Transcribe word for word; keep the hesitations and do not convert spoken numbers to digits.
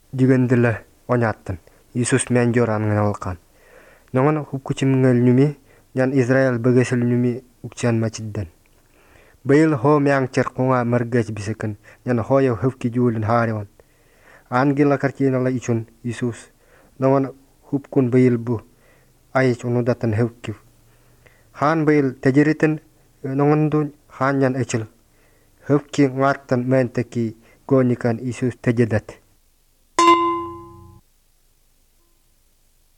дигендиле оняттын. Иисус менжоран нгалкан. Нongон хукучимngel nyumi yan Israel bagesel nyumi ukchan machiddan. Bayil ho myang cerkunga margaj bisakan yan hoyo hufki julin hariwan. Angila karkina la ichun Isus. Nongon hupkun bayil bu ayich unudatan hufki. Han bayil tajiritan nongon dun han yan echil. Hufki ngartan mentaki gonikan Isus tajadat.